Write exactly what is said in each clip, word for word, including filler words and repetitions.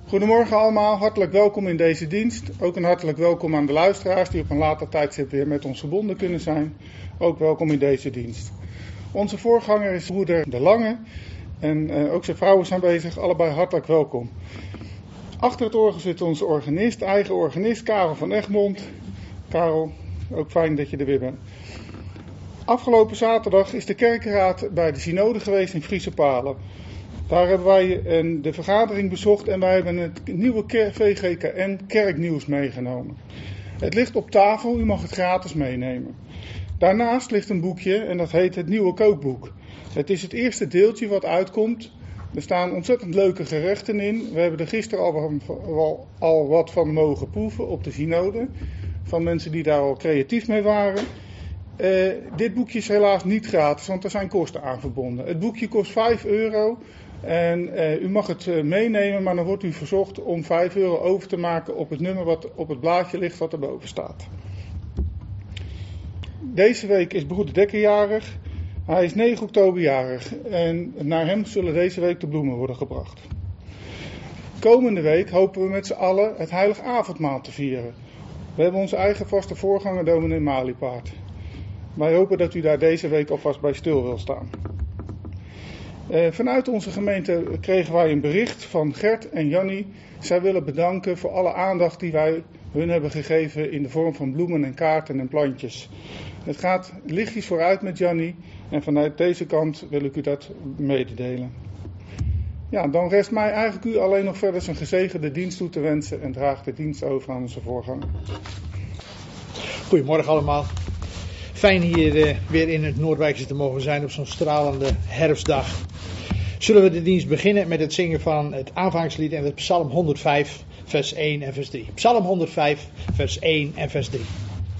Goedemorgen allemaal, hartelijk welkom in deze dienst. Ook een hartelijk welkom aan de luisteraars die op een later tijdstip weer met ons verbonden kunnen zijn. Ook welkom in deze dienst. Onze voorganger is broeder De Lange en uh, ook zijn vrouw is aanwezig, allebei hartelijk welkom. Achter het orgel zit onze organist, eigen organist Karel van Egmond. Karel, ook fijn dat je er weer bent. Afgelopen zaterdag is de kerkenraad bij de synode geweest in Friese Palen. Daar hebben wij een, de vergadering bezocht en wij hebben het nieuwe V G K N kerknieuws meegenomen. Het ligt op tafel, u mag het gratis meenemen. Daarnaast ligt een boekje en dat heet het Nieuwe Kookboek. Het is het eerste deeltje wat uitkomt. Er staan ontzettend leuke gerechten in. We hebben er gisteren al, al, al wat van mogen proeven op de synode. Van mensen die daar al creatief mee waren. Uh, dit boekje is helaas niet gratis, want er zijn kosten aan verbonden. Het boekje kost vijf euro en uh, u mag het uh, meenemen, maar dan wordt u verzocht om vijf euro over te maken op het nummer wat op het blaadje ligt wat erboven staat. Deze week is broeder Dekker jarig. Hij is negen oktober jarig en naar hem zullen deze week de bloemen worden gebracht. Komende week hopen we met z'n allen het heilig avondmaal te vieren. We hebben onze eigen vaste voorganger dominee Maliepaard. Wij hopen dat u daar deze week alvast bij stil wil staan. Uh, vanuit onze gemeente kregen wij een bericht van Gert en Jannie. Zij willen bedanken voor alle aandacht die wij hun hebben gegeven in de vorm van bloemen en kaarten en plantjes. Het gaat lichtjes vooruit met Jannie en vanuit deze kant wil ik u dat mededelen. Ja, dan rest mij eigenlijk u alleen nog verder een gezegende dienst toe te wensen en draag de dienst over aan onze voorganger. Goedemorgen allemaal. Fijn hier uh, weer in het Noordwijkse te mogen zijn op zo'n stralende herfstdag. Zullen we de dienst beginnen met het zingen van het aanvangslied en het Psalm honderdvijf, vers één en vers drie. Psalm honderdvijf, vers één en vers drie.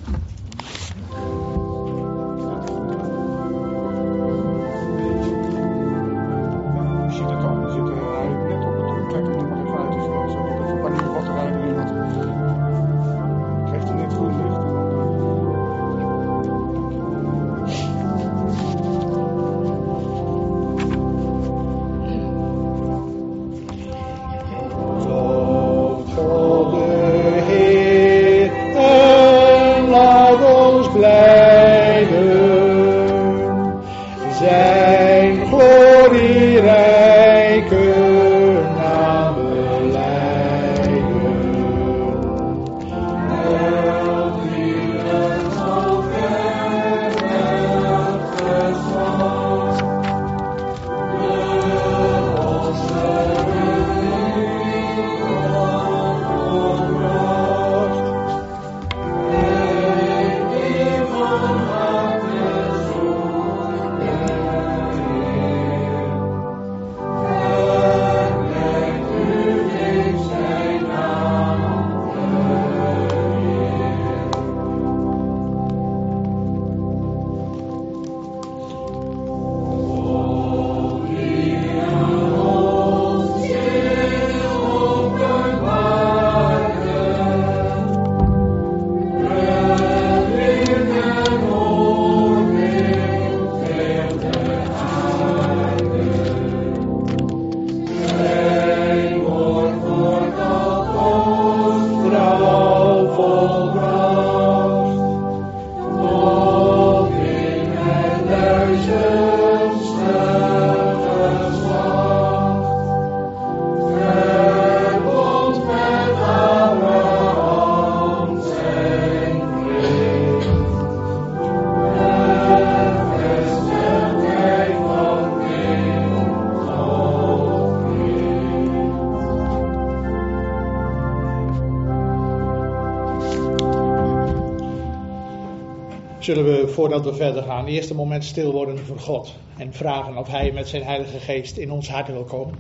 Zullen we, voordat we verder gaan, eerst een moment stil worden voor God en vragen of Hij met zijn Heilige Geest in ons hart wil komen.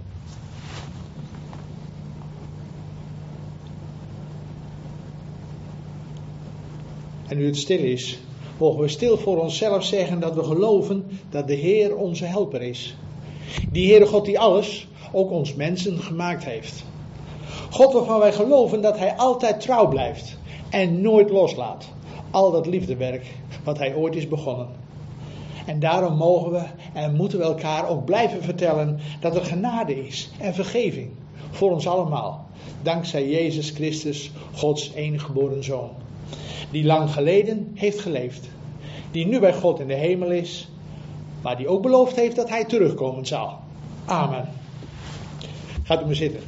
En nu het stil is, mogen we stil voor onszelf zeggen dat we geloven dat de Heer onze helper is. Die Heere God die alles, ook ons mensen, gemaakt heeft. God waarvan wij geloven dat Hij altijd trouw blijft en nooit loslaat. Al dat liefdewerk wat Hij ooit is begonnen. En daarom mogen we en moeten we elkaar ook blijven vertellen dat er genade is en vergeving. voor ons allemaal. Dankzij Jezus Christus, Gods enige geboren Zoon. Die lang geleden heeft geleefd. Die nu bij God in de hemel is. Maar die ook beloofd heeft dat hij terugkomen zal. Amen. Gaat u maar zitten.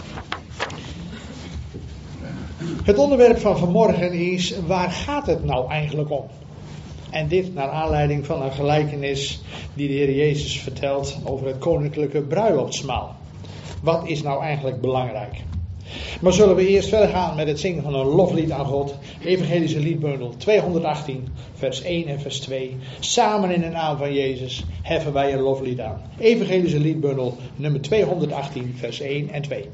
Het onderwerp van vanmorgen is: waar gaat het nou eigenlijk om? En dit naar aanleiding van een gelijkenis die de Heer Jezus vertelt over het koninklijke bruiloftsmaal. Wat is nou eigenlijk belangrijk? Maar zullen we eerst verder gaan met het zingen van een loflied aan God. Evangelische liedbundel tweehonderdachttien, vers één en vers twee. Samen in de naam van Jezus heffen wij een loflied aan. Evangelische liedbundel nummer tweehonderdachttien, vers één en twee.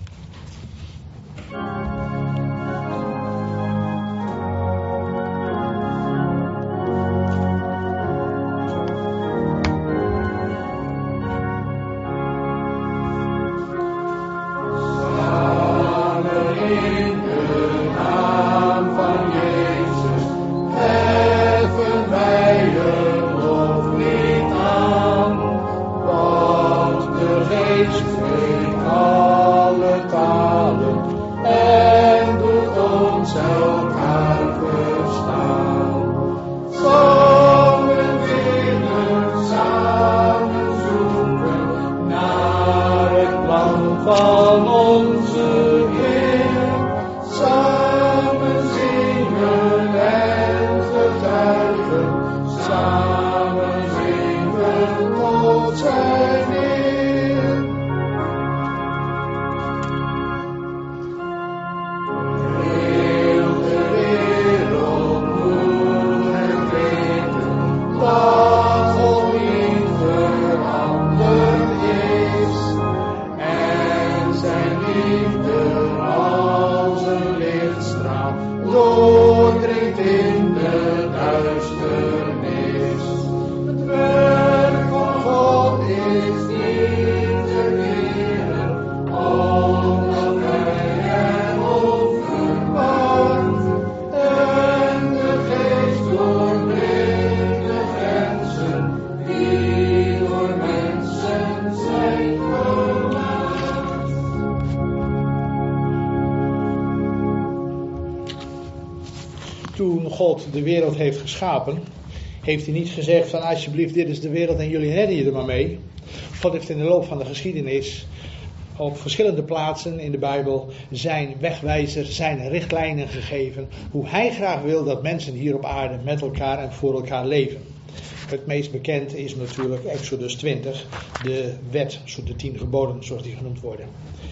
Toen God de wereld heeft geschapen, heeft hij niet gezegd van alsjeblieft dit is de wereld en jullie redden je er maar mee. God heeft in de loop van de geschiedenis op verschillende plaatsen in de Bijbel zijn wegwijzer, zijn richtlijnen gegeven. Hoe hij graag wil dat mensen hier op aarde met elkaar en voor elkaar leven. Het meest bekend is natuurlijk Exodus twintig, de wet, de tien geboden zoals die genoemd worden.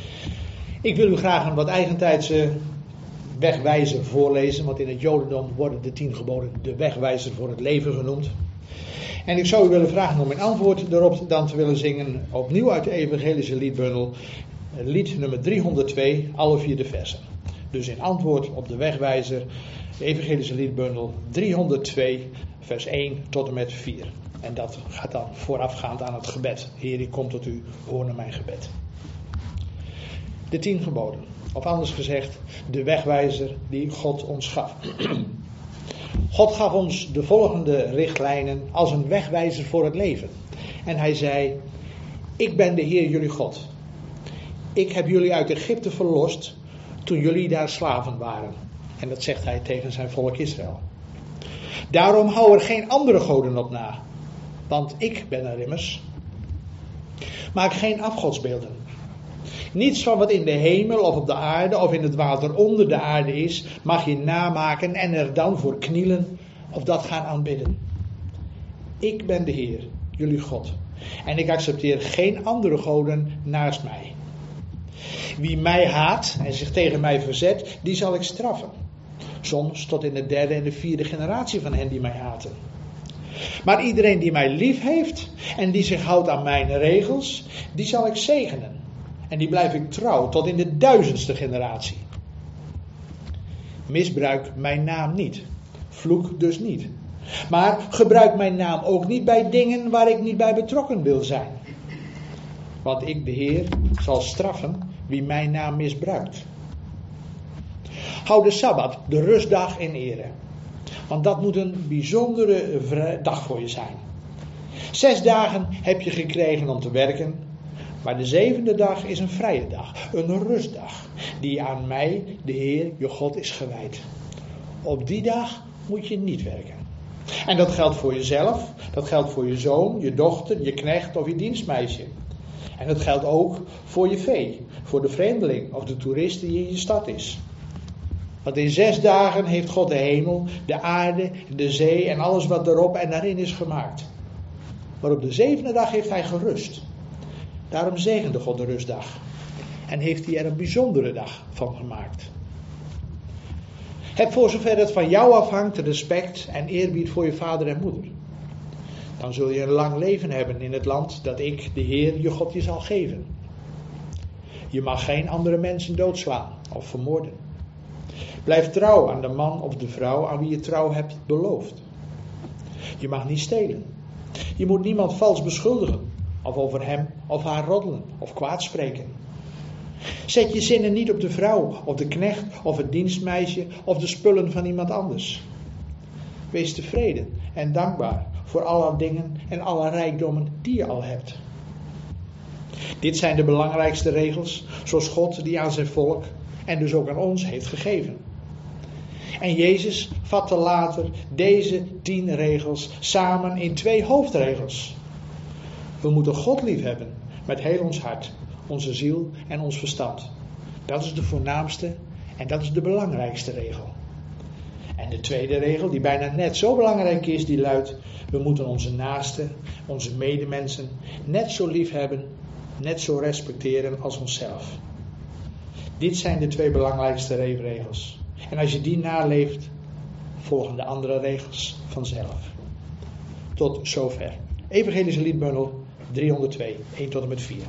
Ik wil u graag een wat eigentijdse wegwijzer voorlezen, want in het Jodendom worden de tien geboden de wegwijzer voor het leven genoemd. En ik zou u willen vragen om een antwoord daarop dan te willen zingen, opnieuw uit de Evangelische liedbundel, lied nummer driehonderdtwee, alle vier de versen. Dus in antwoord op de wegwijzer, de Evangelische liedbundel driehonderdtwee, vers één tot en met vier. En dat gaat dan voorafgaand aan het gebed. Heer, ik kom tot u, hoor naar mijn gebed. De tien geboden. Of anders gezegd, de wegwijzer die God ons gaf. God gaf ons de volgende richtlijnen als een wegwijzer voor het leven. En hij zei, ik ben de Heer jullie God. Ik heb jullie uit Egypte verlost toen jullie daar slaven waren. En dat zegt hij tegen zijn volk Israël. Daarom hou er geen andere goden op na. Want ik ben er immers. Maak geen afgodsbeelden. Niets van wat in de hemel of op de aarde of in het water onder de aarde is, mag je namaken en er dan voor knielen of dat gaan aanbidden. Ik ben de Heer, jullie God. En ik accepteer geen andere goden naast mij. Wie mij haat en zich tegen mij verzet, die zal ik straffen. Soms tot in de derde en de vierde generatie van hen die mij haten. Maar iedereen die mij lief heeft en die zich houdt aan mijn regels, die zal ik zegenen. En die blijf ik trouw tot in de duizendste generatie. Misbruik mijn naam niet. Vloek dus niet. Maar gebruik mijn naam ook niet bij dingen waar ik niet bij betrokken wil zijn. Want ik, de Heer, zal straffen wie mijn naam misbruikt. Hou de Sabbat, de rustdag, in ere. Want dat moet een bijzondere dag voor je zijn. Zes dagen heb je gekregen om te werken. Maar de zevende dag is een vrije dag, een rustdag, die aan mij, de Heer, je God, is gewijd. Op die dag moet je niet werken. En dat geldt voor jezelf, dat geldt voor je zoon, je dochter, je knecht of je dienstmeisje. En dat geldt ook voor je vee, voor de vreemdeling of de toerist die in je stad is. Want in zes dagen heeft God de hemel, de aarde, de zee en alles wat erop en daarin is gemaakt. Maar op de zevende dag heeft hij gerust. Daarom zegende God de rustdag. En heeft hij er een bijzondere dag van gemaakt. Heb voor zover het van jou afhangt respect en eerbied voor je vader en moeder. Dan zul je een lang leven hebben in het land dat ik, de Heer, je God, je zal geven. Je mag geen andere mensen doodslaan of vermoorden. Blijf trouw aan de man of de vrouw aan wie je trouw hebt beloofd. Je mag niet stelen. Je moet niemand vals beschuldigen of over hem of haar roddelen of kwaad spreken. Zet je zinnen niet op de vrouw of de knecht of het dienstmeisje of de spullen van iemand anders. Wees tevreden en dankbaar voor alle dingen en alle rijkdommen die je al hebt. Dit zijn de belangrijkste regels zoals God die aan zijn volk en dus ook aan ons heeft gegeven. En Jezus vatte later deze tien regels samen in twee hoofdregels. We moeten God liefhebben met heel ons hart, onze ziel en ons verstand. Dat is de voornaamste en dat is de belangrijkste regel. En de tweede regel, die bijna net zo belangrijk is, die luidt: we moeten onze naasten, onze medemensen net zo lief hebben, net zo respecteren als onszelf. Dit zijn de twee belangrijkste regels. En als je die naleeft, volgen de andere regels vanzelf. Tot zover. Evangelische liedbundel driehonderdtwee, één tot en met vier.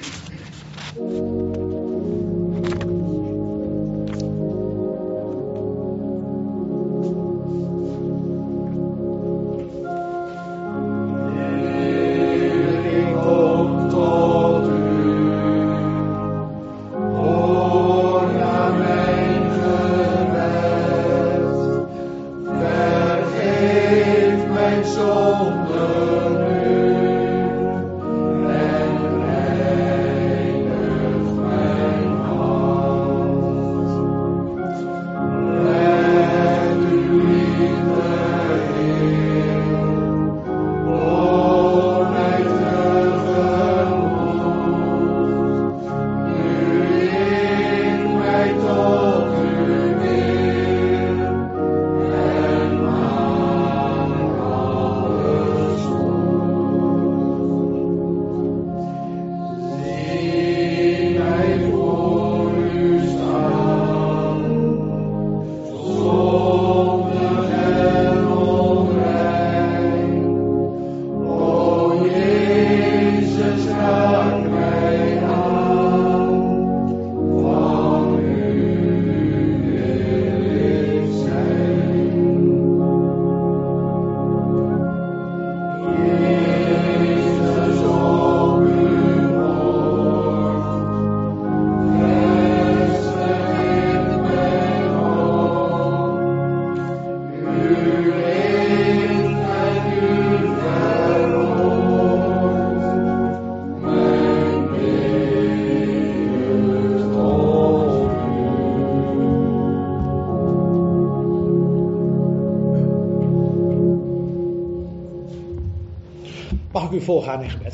Mag ik u volgaan in gebed?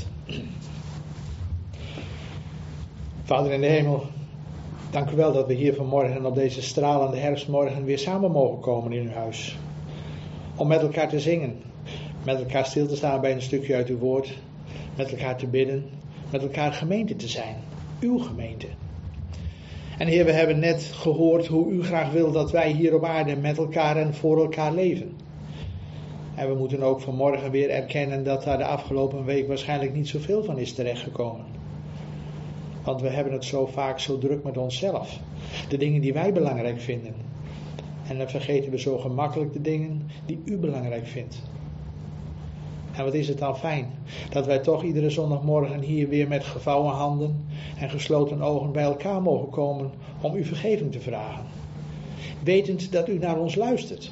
Vader in de hemel, dank u wel dat we hier vanmorgen op deze stralende herfstmorgen weer samen mogen komen in uw huis. Om met elkaar te zingen, met elkaar stil te staan bij een stukje uit uw woord, met elkaar te bidden, met elkaar gemeente te zijn, uw gemeente. En Heer, we hebben net gehoord hoe u graag wil dat wij hier op aarde met elkaar en voor elkaar leven. En we moeten ook vanmorgen weer erkennen dat daar de afgelopen week waarschijnlijk niet zoveel van is terechtgekomen. Want we hebben het zo vaak zo druk met onszelf. De dingen die wij belangrijk vinden. En dan vergeten we zo gemakkelijk de dingen die u belangrijk vindt. En wat is het dan fijn dat wij toch iedere zondagmorgen hier weer met gevouwen handen en gesloten ogen bij elkaar mogen komen om uw vergeving te vragen. Wetend dat u naar ons luistert.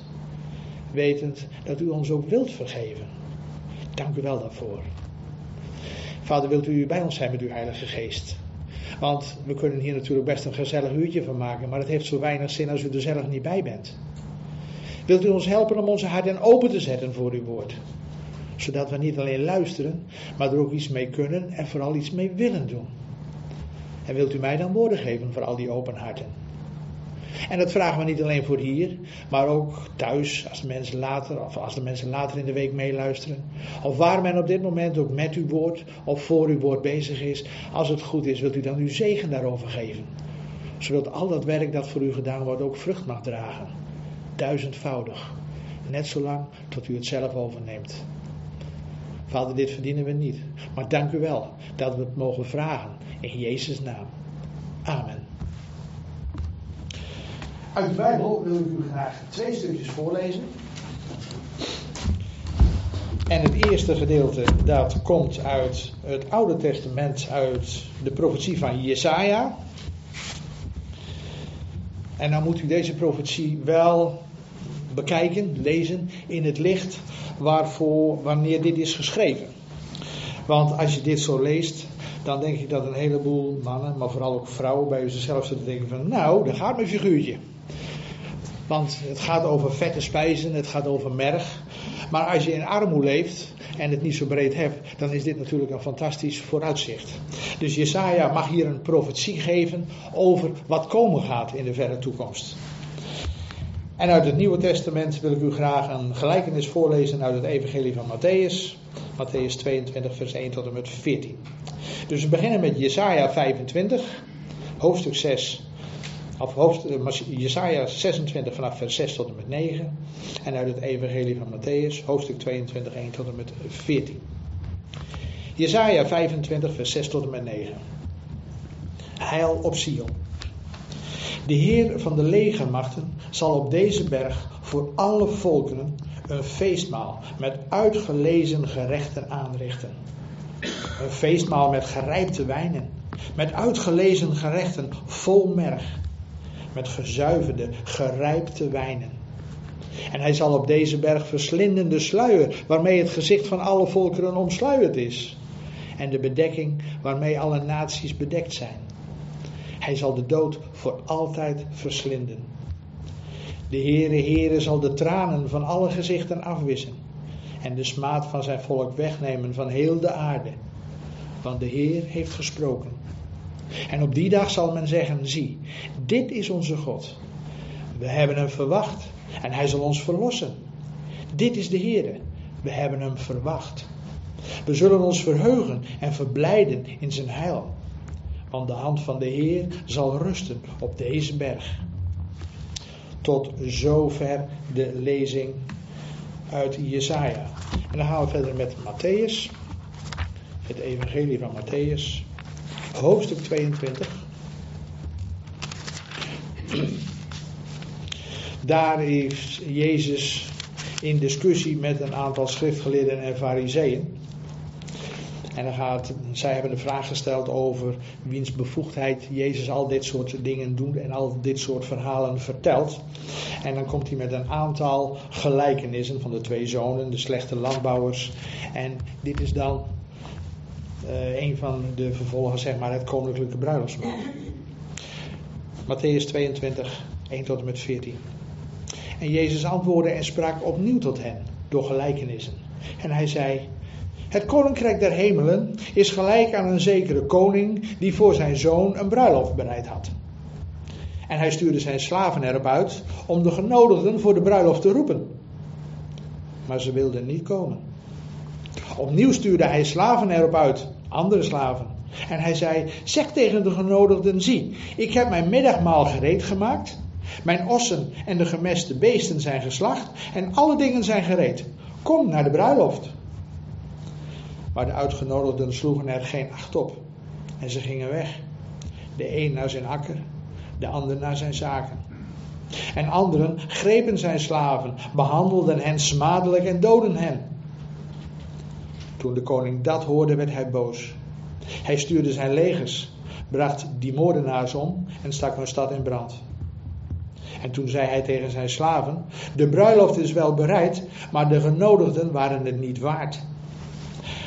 Wetend dat u ons ook wilt vergeven. Dank u wel daarvoor. Vader, wilt u bij ons zijn met uw Heilige Geest? Want we kunnen hier natuurlijk best een gezellig uurtje van maken, maar het heeft zo weinig zin als u er zelf niet bij bent. Wilt u ons helpen om onze harten open te zetten voor uw woord? Zodat we niet alleen luisteren, maar er ook iets mee kunnen en vooral iets mee willen doen. En wilt u mij dan woorden geven voor al die open harten? En dat vragen we niet alleen voor hier, maar ook thuis, als de mensen later, of als de mensen later in de week meeluisteren. Of waar men op dit moment ook met uw woord of voor uw woord bezig is. Als het goed is, wilt u dan uw zegen daarover geven. Zodat al dat werk dat voor u gedaan wordt ook vrucht mag dragen. Duizendvoudig. Net zolang tot u het zelf overneemt. Vader, dit verdienen we niet. Maar dank u wel dat we het mogen vragen. In Jezus' naam. Amen. Uit de Bijbel wil ik u graag twee stukjes voorlezen. En het eerste gedeelte dat komt uit het Oude Testament, uit de profetie van Jesaja. En dan moet u deze profetie wel bekijken, lezen in het licht waarvoor, wanneer dit is geschreven. Want als je dit zo leest, dan denk ik dat een heleboel mannen, maar vooral ook vrouwen bij zichzelf zitten denken van, nou, daar gaat mijn figuurtje. Want het gaat over vette spijzen, het gaat over merg. Maar als je in armoede leeft en het niet zo breed hebt, dan is dit natuurlijk een fantastisch vooruitzicht. Dus Jesaja mag hier een profetie geven over wat komen gaat in de verre toekomst. En uit het Nieuwe Testament wil ik u graag een gelijkenis voorlezen uit het Evangelie van Matthäus. Matthäus tweeëntwintig vers één tot en met veertien. Dus we beginnen met Jesaja vijfentwintig, hoofdstuk zes. Of hoofdstuk, Jesaja zesentwintig vanaf vers zes tot en met negen. En uit het Evangelie van Matthäus, hoofdstuk tweeëntwintig, één tot en met veertien. Jesaja vijfentwintig vers zes tot en met negen. Heil op Sion. De Heer van de legermachten zal op deze berg voor alle volkeren een feestmaal met uitgelezen gerechten aanrichten. Een feestmaal met gerijpte wijnen, met uitgelezen gerechten vol merg, met gezuiverde, gerijpte wijnen. En hij zal op deze berg verslinden de sluier waarmee het gezicht van alle volkeren omsluierd is, en de bedekking waarmee alle naties bedekt zijn. Hij zal de dood voor altijd verslinden. De Heere, Heere zal de tranen van alle gezichten afwissen en de smaad van zijn volk wegnemen van heel de aarde. Want de Heer heeft gesproken. En op die dag zal men zeggen, zie, dit is onze God. We hebben hem verwacht en hij zal ons verlossen. Dit is de Heere, we hebben hem verwacht. We zullen ons verheugen en verblijden in zijn heil. Want de hand van de Heer zal rusten op deze berg. Tot zover de lezing uit Jesaja. En dan gaan we verder met Matthäus. Het evangelie van Matthäus. Hoofdstuk tweeëntwintig. Daar is Jezus in discussie met een aantal schriftgeleerden en farizeeën. En dan gaat, zij hebben de vraag gesteld over wiens bevoegdheid Jezus al dit soort dingen doet en al dit soort verhalen vertelt. En dan komt hij met een aantal gelijkenissen van de twee zonen, de slechte landbouwers. En dit is dan uh, een van de vervolgen, zeg maar, het koninklijke bruiloftsmaal. Matthäus tweeëntwintig, één tot en met veertien. En Jezus antwoordde en sprak opnieuw tot hen door gelijkenissen. En hij zei: het koninkrijk der hemelen is gelijk aan een zekere koning die voor zijn zoon een bruiloft bereid had. En hij stuurde zijn slaven erop uit om de genodigden voor de bruiloft te roepen. Maar ze wilden niet komen. Opnieuw stuurde hij slaven erop uit, andere slaven. En hij zei: zeg tegen de genodigden, zie, ik heb mijn middagmaal gereed gemaakt. Mijn ossen en de gemeste beesten zijn geslacht en alle dingen zijn gereed. Kom naar de bruiloft. Maar de uitgenodigden sloegen er geen acht op. En ze gingen weg. De een naar zijn akker, de ander naar zijn zaken. En anderen grepen zijn slaven, behandelden hen smadelijk en doodden hen. Toen de koning dat hoorde, werd hij boos. Hij stuurde zijn legers, bracht die moordenaars om en stak hun stad in brand. En toen zei hij tegen zijn slaven: de bruiloft is wel bereid, maar de genodigden waren het niet waard.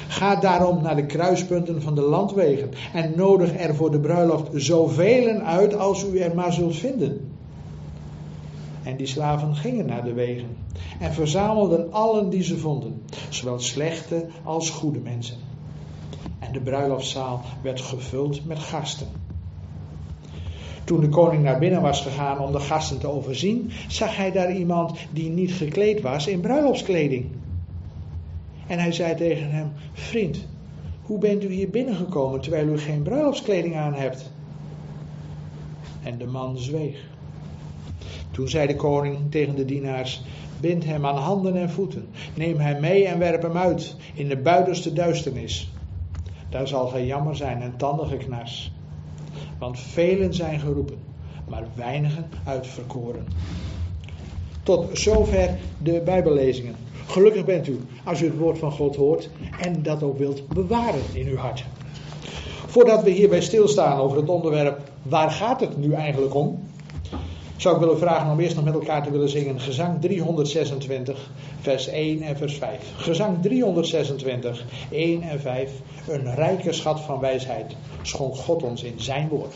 Ga daarom naar de kruispunten van de landwegen en nodig er voor de bruiloft zoveel uit als u er maar zult vinden. En die slaven gingen naar de wegen en verzamelden allen die ze vonden, zowel slechte als goede mensen. En de bruiloftszaal werd gevuld met gasten. Toen de koning naar binnen was gegaan om de gasten te overzien, zag hij daar iemand die niet gekleed was in bruiloftskleding. En hij zei tegen hem: vriend, hoe bent u hier binnengekomen terwijl u geen bruiloftskleding aan hebt? En de man zweeg. Toen zei de koning tegen de dienaars: bind hem aan handen en voeten, neem hem mee en werp hem uit in de buitenste duisternis. Daar zal geen jammer zijn en tandengeknars. Want velen zijn geroepen, maar weinigen uitverkoren. Tot zover de Bijbellezingen. Gelukkig bent u als u het woord van God hoort en dat ook wilt bewaren in uw hart. Voordat we hierbij stilstaan over het onderwerp, waar gaat het nu eigenlijk om? Zou ik willen vragen om eerst nog met elkaar te willen zingen Gezang driehonderdzesentwintig, vers één en vers vijf. Gezang driehonderdzesentwintig, één en vijf. Een rijke schat van wijsheid schonk God ons in zijn woord.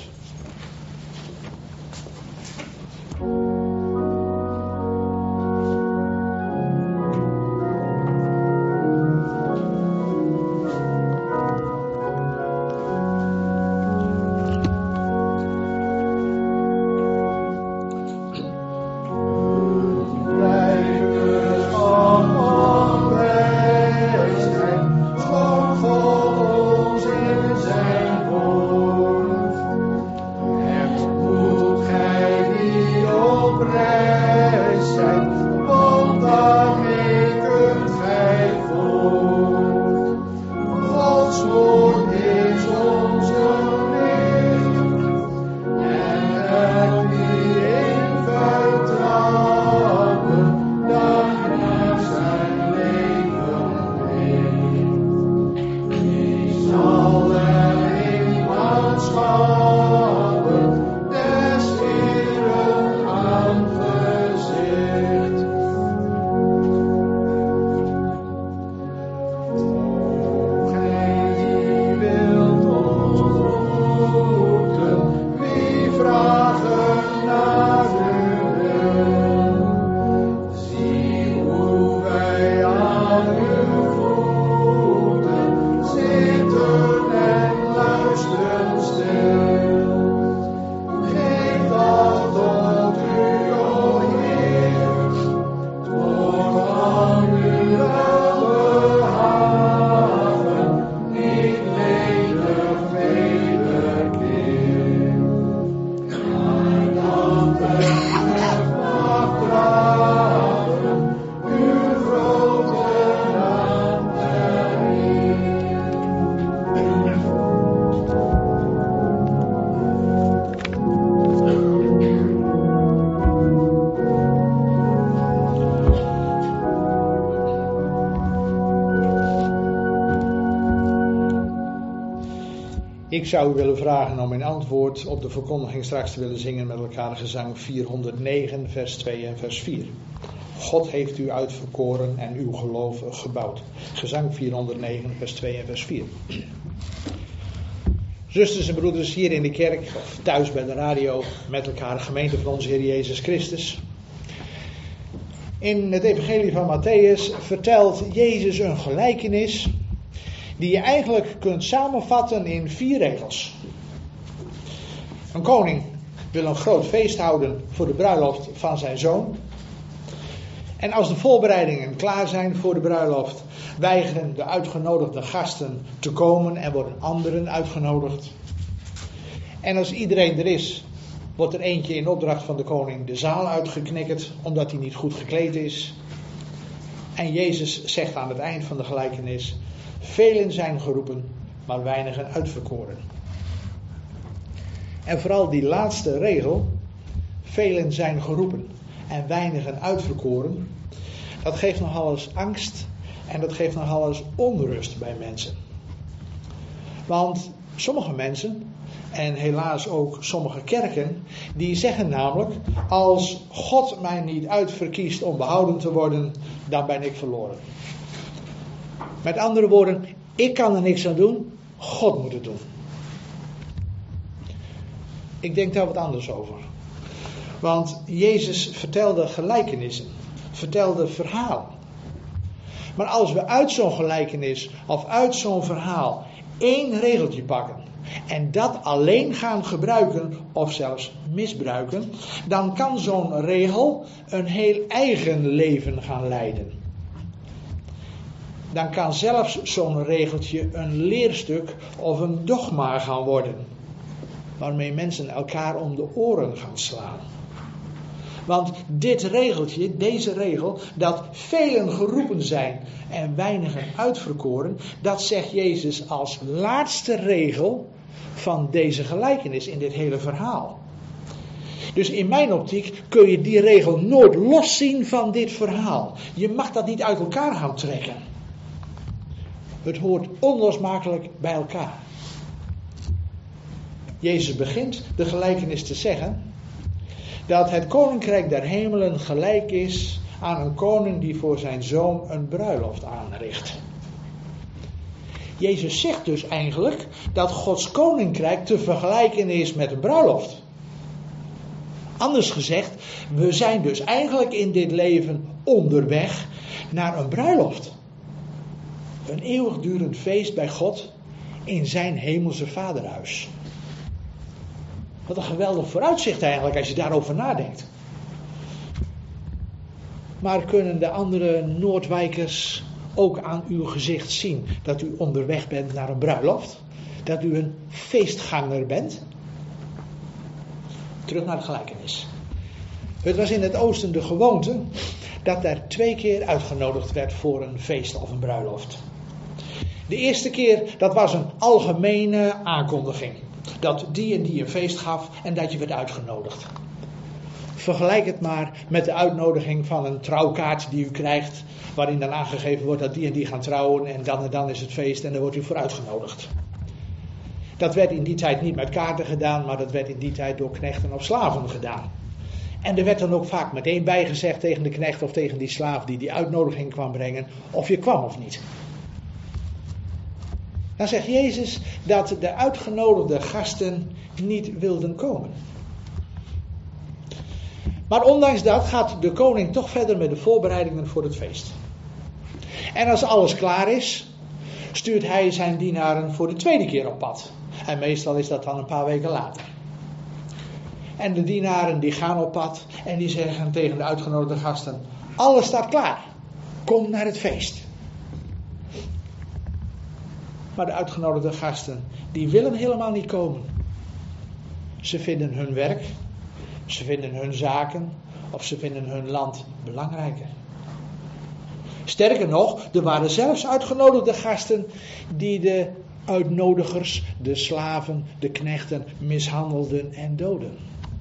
Ik zou u willen vragen om in antwoord op de verkondiging straks te willen zingen met elkaar gezang vierhonderdnegen, vers twee en vers vier. God heeft u uitverkoren en uw geloof gebouwd. Gezang vierhonderdnegen, vers twee en vers vier. Zusters en broeders hier in de kerk of thuis bij de radio, met elkaar gemeente van onze Heer Jezus Christus. In het evangelie van Matthäus vertelt Jezus een gelijkenis die je eigenlijk kunt samenvatten in vier regels. Een koning wil een groot feest houden voor de bruiloft van zijn zoon. En als de voorbereidingen klaar zijn voor de bruiloft, weigeren de uitgenodigde gasten te komen en worden anderen uitgenodigd. En als iedereen er is, wordt er eentje in opdracht van de koning de zaal uitgeknikkerd omdat hij niet goed gekleed is. En Jezus zegt aan het eind van de gelijkenis: velen zijn geroepen, maar weinigen uitverkoren. En vooral die laatste regel, velen zijn geroepen en weinigen uitverkoren, dat geeft nogal eens angst en dat geeft nogal eens onrust bij mensen. Want sommige mensen, en helaas ook sommige kerken, die zeggen namelijk: als God mij niet uitverkiest om behouden te worden, dan ben ik verloren. Met andere woorden, Ik kan er niks aan doen, God moet het doen. Ik denk daar wat anders over. Want Jezus vertelde gelijkenissen, vertelde verhalen. Maar als we uit zo'n gelijkenis of uit zo'n verhaal één regeltje pakken en dat alleen gaan gebruiken of zelfs misbruiken, dan kan zo'n regel een heel eigen leven gaan leiden. Dan kan zelfs zo'n regeltje een leerstuk of een dogma gaan worden, waarmee mensen elkaar om de oren gaan slaan. Want dit regeltje, deze regel, dat velen geroepen zijn en weinigen uitverkoren, dat zegt Jezus als laatste regel van deze gelijkenis in dit hele verhaal. Dus in mijn optiek kun je die regel nooit loszien van dit verhaal. Je mag dat niet uit elkaar gaan trekken. Het hoort onlosmakelijk bij elkaar. Jezus begint de gelijkenis te zeggen dat het koninkrijk der hemelen gelijk is aan een koning die voor zijn zoon een bruiloft aanricht. Jezus zegt dus eigenlijk dat Gods koninkrijk te vergelijken is met een bruiloft. Anders gezegd, we zijn dus eigenlijk in dit leven onderweg naar een bruiloft. Een eeuwigdurend feest bij God in zijn hemelse vaderhuis. Wat een geweldig vooruitzicht eigenlijk als je daarover nadenkt. Maar kunnen de andere Noordwijkers ook aan uw gezicht zien dat u onderweg bent naar een bruiloft? Dat u een feestganger bent? Terug naar de gelijkenis. Het was in het oosten de gewoonte dat er twee keer uitgenodigd werd voor een feest of een bruiloft. De eerste keer, dat was een algemene aankondiging. Dat die en die een feest gaf en dat je werd uitgenodigd. Vergelijk het maar met de uitnodiging van een trouwkaart die u krijgt, waarin dan aangegeven wordt dat die en die gaan trouwen en dan en dan is het feest en daar wordt u voor uitgenodigd. Dat werd in die tijd niet met kaarten gedaan, maar dat werd in die tijd door knechten of slaven gedaan. En er werd dan ook vaak meteen bijgezegd tegen de knecht of tegen die slaaf die die uitnodiging kwam brengen, of je kwam of niet. Dan zegt Jezus dat de uitgenodigde gasten niet wilden komen. Maar ondanks dat gaat de koning toch verder met de voorbereidingen voor het feest. En als alles klaar is, stuurt hij zijn dienaren voor de tweede keer op pad. En meestal is dat dan een paar weken later. En de dienaren die gaan op pad en die zeggen tegen de uitgenodigde gasten: alles staat klaar, kom naar het feest. Maar de uitgenodigde gasten, die willen helemaal niet komen. Ze vinden hun werk, ze vinden hun zaken of ze vinden hun land belangrijker. Sterker nog, er waren zelfs uitgenodigde gasten die de uitnodigers, de slaven, de knechten mishandelden en doden.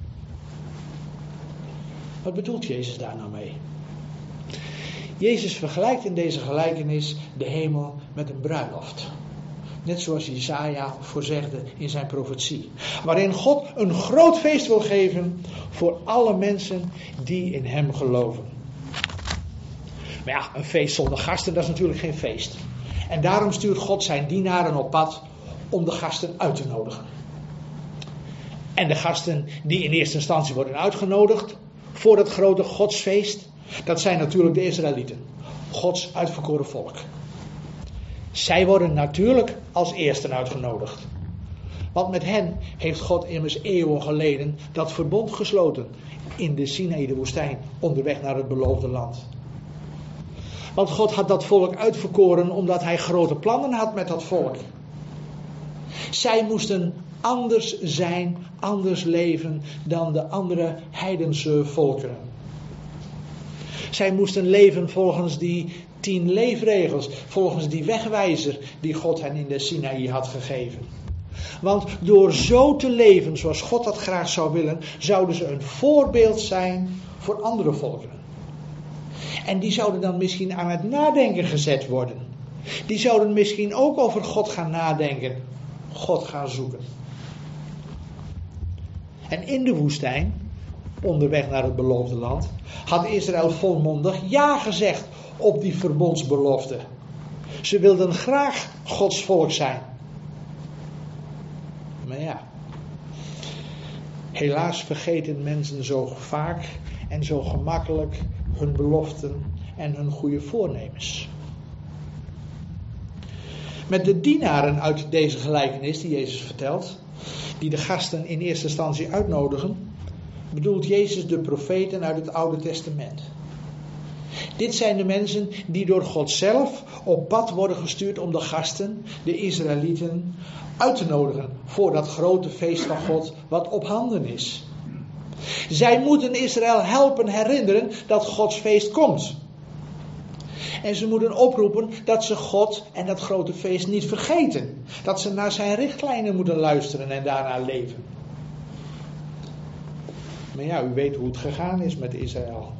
Wat bedoelt Jezus daar nou mee? Jezus vergelijkt in deze gelijkenis de hemel met een bruiloft. Net zoals Jesaja voorzegde in zijn profetie. Waarin God een groot feest wil geven voor alle mensen die in hem geloven. Maar ja, een feest zonder gasten, dat is natuurlijk geen feest. En daarom stuurt God zijn dienaren op pad om de gasten uit te nodigen. En de gasten die in eerste instantie worden uitgenodigd voor het grote godsfeest, dat zijn natuurlijk de Israëlieten. Gods uitverkoren volk. Zij worden natuurlijk als eersten uitgenodigd. Want met hen heeft God immers eeuwen geleden dat verbond gesloten in de Sinaï-woestijn onderweg naar het beloofde land. Want God had dat volk uitverkoren omdat hij grote plannen had met dat volk. Zij moesten anders zijn, anders leven dan de andere heidense volkeren. Zij moesten leven volgens die tien leefregels, volgens die wegwijzer die God hen in de Sinaï had gegeven. Want door zo te leven zoals God dat graag zou willen, zouden ze een voorbeeld zijn voor andere volkeren. En die zouden dan misschien aan het nadenken gezet worden. Die zouden misschien ook over God gaan nadenken, God gaan zoeken. En in de woestijn, onderweg naar het beloofde land, had Israël volmondig ja gezegd op die verbondsbelofte. Ze wilden graag Gods volk zijn. Maar ja, helaas vergeten mensen zo vaak en zo gemakkelijk hun beloften en hun goede voornemens. Met de dienaren uit deze gelijkenis die Jezus vertelt, die de gasten in eerste instantie uitnodigen, bedoelt Jezus de profeten uit het Oude Testament. Dit zijn de mensen die door God zelf op pad worden gestuurd om de gasten, de Israëlieten, uit te nodigen voor dat grote feest van God wat op handen is. Zij moeten Israël helpen herinneren dat Gods feest komt. En ze moeten oproepen dat ze God en dat grote feest niet vergeten. Dat ze naar zijn richtlijnen moeten luisteren en daarna leven. Maar ja, u weet hoe het gegaan is met Israël.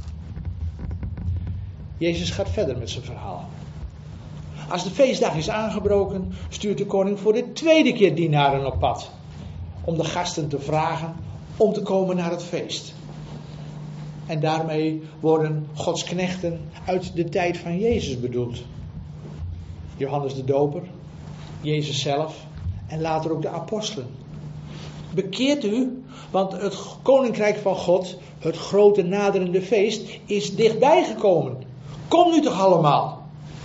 Jezus gaat verder met zijn verhaal. Als de feestdag is aangebroken, stuurt de koning voor de tweede keer dienaren op pad. Om de gasten te vragen om te komen naar het feest. En daarmee worden Gods knechten uit de tijd van Jezus bedoeld. Johannes de Doper, Jezus zelf en later ook de apostelen. Bekeert u, want het koninkrijk van God, het grote naderende feest, is dichtbij gekomen. Kom nu toch allemaal.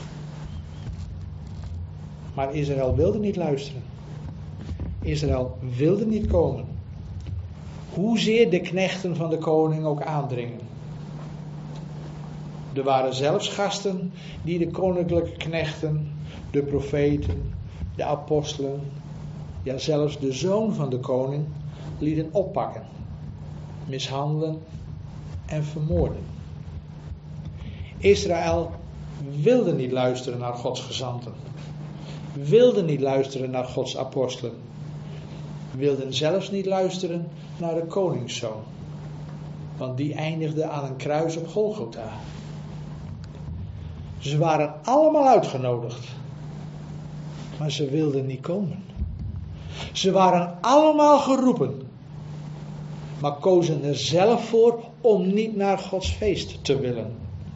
Maar Israël wilde niet luisteren. Israël wilde niet komen. Hoezeer de knechten van de koning ook aandringen. Er waren zelfs gasten die de koninklijke knechten, de profeten, de apostelen, ja zelfs de zoon van de koning lieten oppakken, mishandelen en vermoorden. Israël wilde niet luisteren naar Gods gezanten, wilde niet luisteren naar Gods apostelen, wilden zelfs niet luisteren naar de koningszoon, want die eindigde aan een kruis op Golgotha. Ze waren allemaal uitgenodigd, maar ze wilden niet komen. Ze waren allemaal geroepen, maar kozen er zelf voor om niet naar Gods feest te willen.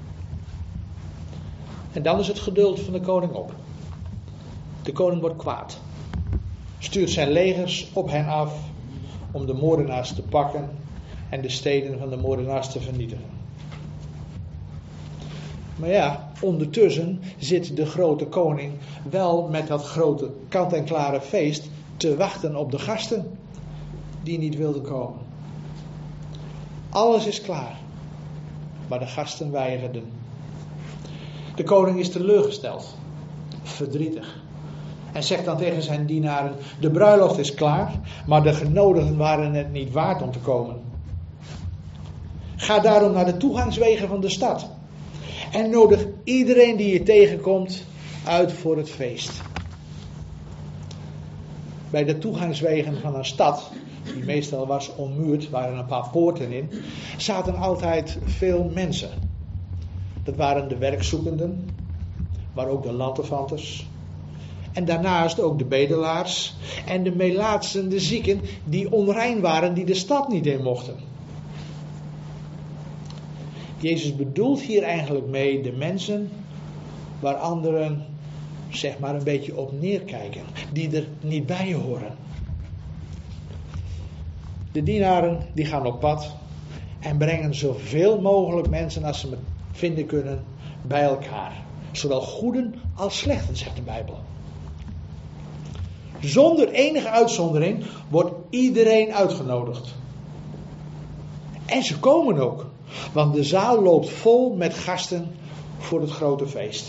En dan is het geduld van de koning op. De koning wordt kwaad, stuurt zijn legers op hen af om de moordenaars te pakken en de steden van de moordenaars te vernietigen. Maar ja, ondertussen zit de grote koning wel met dat grote kant-en-klare feest te wachten op de gasten die niet wilden komen. Alles is klaar, maar de gasten weigerden. De koning is teleurgesteld, verdrietig. En zegt dan tegen zijn dienaren: de bruiloft is klaar, maar de genodigden waren het niet waard om te komen. Ga daarom naar de toegangswegen van de stad. En nodig iedereen die je tegenkomt uit voor het feest. Bij de toegangswegen van een stad, die meestal was ommuurd, waren een paar poorten in, zaten altijd veel mensen. Dat waren de werkzoekenden, maar ook de lanterfanters. En daarnaast ook de bedelaars en de melaatsen, de zieken die onrein waren, die de stad niet in mochten. Jezus bedoelt hier eigenlijk mee de mensen waar anderen zeg maar een beetje op neerkijken, die er niet bij horen. De dienaren die gaan op pad en brengen zoveel mogelijk mensen als ze vinden kunnen bij elkaar. Zowel goeden als slechten, zegt de Bijbel. Zonder enige uitzondering wordt iedereen uitgenodigd. En ze komen ook. Want de zaal loopt vol met gasten voor het grote feest.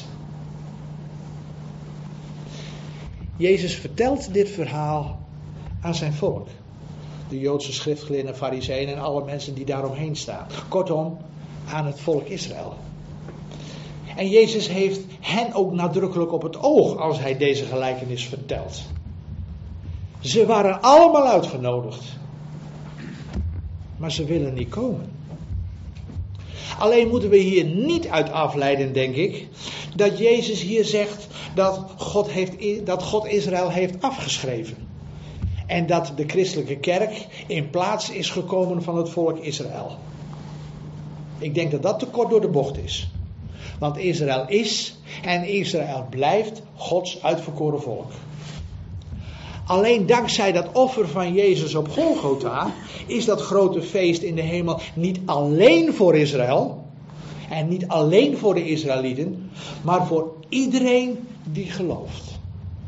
Jezus vertelt dit verhaal aan zijn volk. De Joodse schriftgeleerden, farizeeën en alle mensen die daaromheen staan. Kortom, aan het volk Israël. En Jezus heeft hen ook nadrukkelijk op het oog als hij deze gelijkenis vertelt. Ze waren allemaal uitgenodigd. Maar ze willen niet komen. Alleen moeten we hier niet uit afleiden, denk ik, dat Jezus hier zegt dat God, heeft, dat God Israël heeft afgeschreven. En dat de christelijke kerk in plaats is gekomen van het volk Israël. Ik denk dat dat te kort door de bocht is. Want Israël is En Israël blijft Gods uitverkoren volk. Alleen dankzij dat offer van Jezus op Golgotha is dat grote feest in de hemel niet alleen voor Israël en niet alleen voor de Israëlieten, maar voor iedereen die gelooft.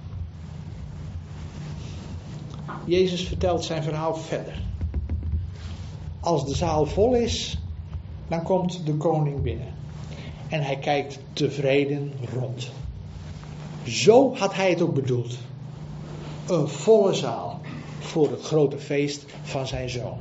Jezus vertelt zijn verhaal verder. Als de zaal vol is, dan komt de koning binnen. En hij kijkt tevreden rond. Zo had hij het ook bedoeld. Een volle zaal voor het grote feest van zijn zoon.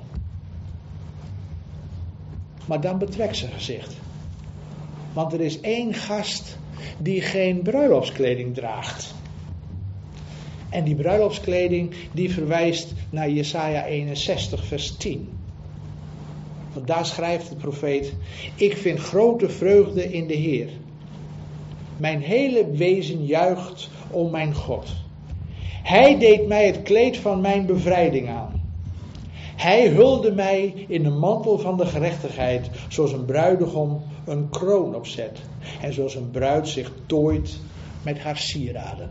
Maar dan betrekt zijn gezicht. Want er is één gast die geen bruiloftskleding draagt. En die bruiloftskleding die verwijst naar Jesaja eenenzestig vers tien. Want daar schrijft de profeet: ik vind grote vreugde in de Heer. Mijn hele wezen juicht om mijn God. Hij deed mij het kleed van mijn bevrijding aan. Hij hulde mij in de mantel van de gerechtigheid, zoals een bruidegom een kroon opzet. En zoals een bruid zich tooit met haar sieraden.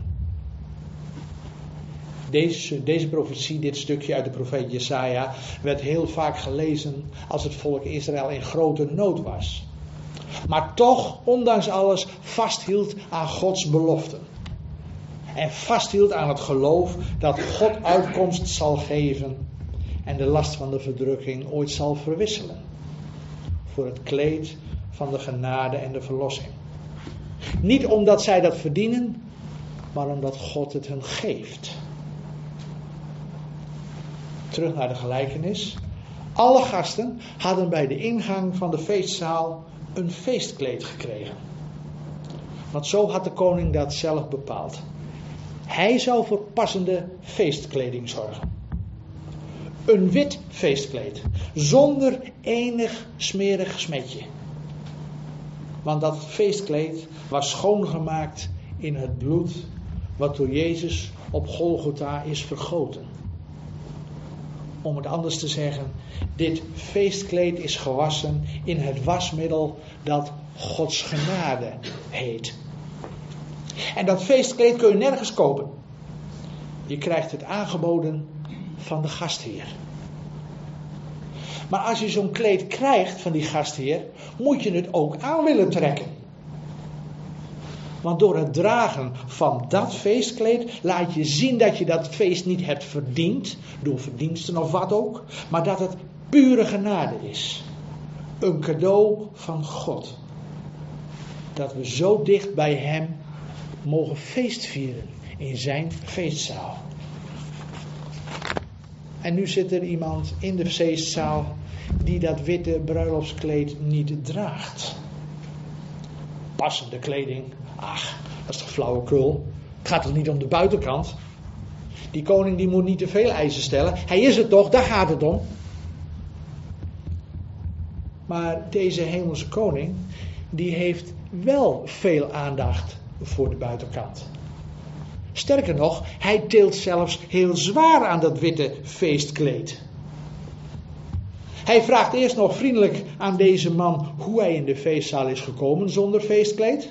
Deze, deze profetie, dit stukje uit de profeet Jesaja, werd heel vaak gelezen als het volk Israël in grote nood was. Maar toch, ondanks alles, vasthield aan Gods beloften. En vasthield aan het geloof dat God uitkomst zal geven en de last van de verdrukking ooit zal verwisselen. Voor het kleed van de genade en de verlossing. Niet omdat zij dat verdienen, maar omdat God het hen geeft. Terug naar de gelijkenis. Alle gasten hadden bij de ingang van de feestzaal een feestkleed gekregen. Want zo had de koning dat zelf bepaald. Hij zou voor passende feestkleding zorgen. Een wit feestkleed, zonder enig smerig smetje. Want dat feestkleed was schoongemaakt in het bloed wat door Jezus op Golgotha is vergoten. Om het anders te zeggen, dit feestkleed is gewassen in het wasmiddel dat Gods genade heet. En dat feestkleed kun je nergens kopen. Je krijgt het aangeboden van de gastheer. Maar als je zo'n kleed krijgt van die gastheer, moet je het ook aan willen trekken. Want door het dragen van dat feestkleed laat je zien dat je dat feest niet hebt verdiend, door verdiensten of wat ook, maar dat het pure genade is. Een cadeau van God. Dat we zo dicht bij Hem mogen feestvieren in zijn feestzaal. En nu zit er iemand in de feestzaal die dat witte bruiloftskleed niet draagt. Passende kleding, ach, dat is toch flauwekul. Het gaat toch niet om de buitenkant. Die koning die moet niet te veel eisen stellen. Hij is het toch, daar gaat het om. Maar deze hemelse koning, die heeft wel veel aandacht voor de buitenkant. Sterker nog, hij tilt zelfs heel zwaar aan dat witte feestkleed. Hij vraagt eerst nog vriendelijk aan deze man hoe hij in de feestzaal is gekomen zonder feestkleed.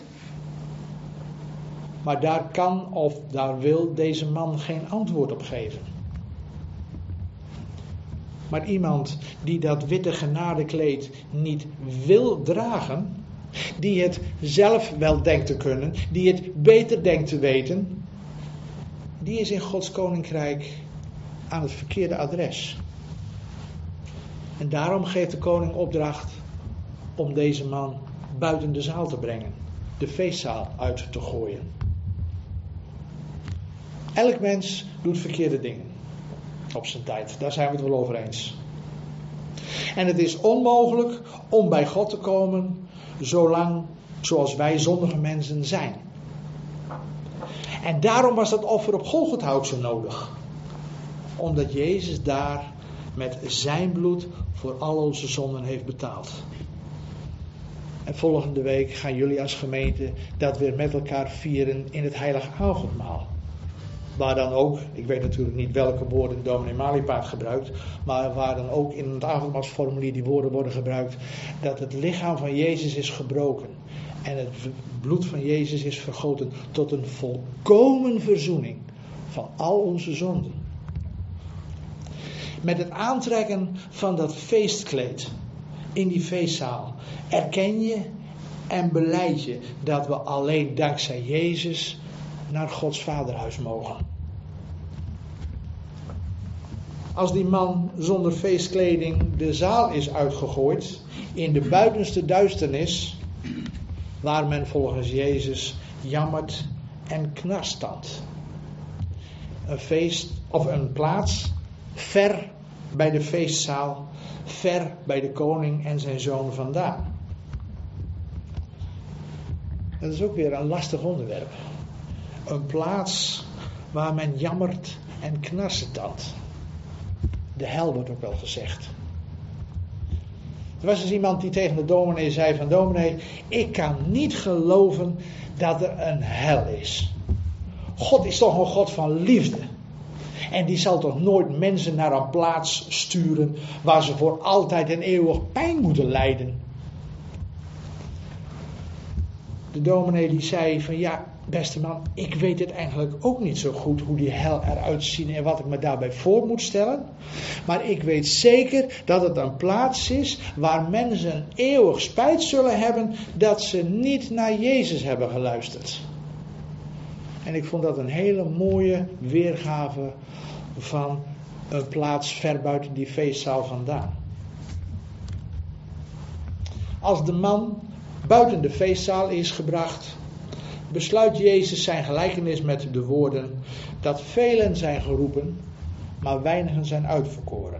Maar daar kan of daar wil deze man geen antwoord op geven. Maar iemand die dat witte genadekleed niet wil dragen, die het zelf wel denkt te kunnen, die het beter denkt te weten, die is in Gods koninkrijk aan het verkeerde adres. En daarom geeft de koning opdracht om deze man buiten de zaal te brengen, de feestzaal uit te gooien. Elk mens doet verkeerde dingen op zijn tijd, daar zijn we het wel over eens. En het is onmogelijk om bij God te komen zolang zoals wij zondige mensen zijn. En daarom was dat offer op Golgotha ook zo nodig. Omdat Jezus daar met zijn bloed voor al onze zonden heeft betaald. En volgende week gaan jullie als gemeente dat weer met elkaar vieren in het heilige avondmaal. Waar dan ook, ik weet natuurlijk niet welke woorden dominee Maliepaard gebruikt, maar waar dan ook in het avondmaalsformulier die woorden worden gebruikt, dat het lichaam van Jezus is gebroken En het bloed van Jezus is vergoten tot een volkomen verzoening van al onze zonden. Met het aantrekken van dat feestkleed in die feestzaal erken je en belijd je dat we alleen dankzij Jezus naar Gods vaderhuis mogen. Als die man zonder feestkleding de zaal is uitgegooid in de buitenste duisternis, waar men volgens Jezus jammert en knarstandt. Een feest of een plaats ver bij de feestzaal, ver bij de koning en zijn zoon vandaan. Dat is ook weer een lastig onderwerp. Een plaats waar men jammert en knarstandt. De hel wordt ook wel gezegd. Er was dus iemand die tegen de dominee zei van dominee, ik kan niet geloven dat er een hel is. God is toch een God van liefde. En die zal toch nooit mensen naar een plaats sturen waar ze voor altijd en eeuwig pijn moeten lijden. De dominee die zei van ja, beste man, ik weet het eigenlijk ook niet zo goed hoe die hel eruit ziet en wat ik me daarbij voor moet stellen. Maar ik weet zeker dat het een plaats is waar mensen eeuwig spijt zullen hebben dat ze niet naar Jezus hebben geluisterd. En ik vond dat een hele mooie weergave van een plaats ver buiten die feestzaal vandaan. Als de man buiten de feestzaal is gebracht, besluit Jezus zijn gelijkenis met de woorden dat velen zijn geroepen, maar weinigen zijn uitverkoren.